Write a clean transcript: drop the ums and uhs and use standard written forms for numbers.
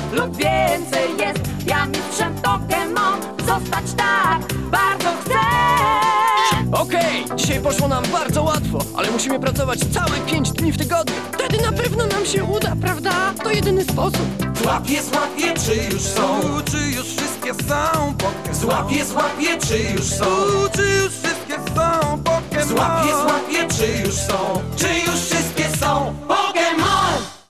lub więcej jest. Ja mistrzem Pokémon zostać tak bardzo chcę. Okej, dzisiaj poszło nam bardzo łatwo, ale musimy pracować całe 5 dni w tygodniu. Wtedy na pewno nam się uda, prawda? To jedyny sposób. Złapie, czy już są? Czy już wszystkie są Pokémon? Złapie, czy już są? Czy już wszystkie są Pokémon? Złapie, czy już są? Czy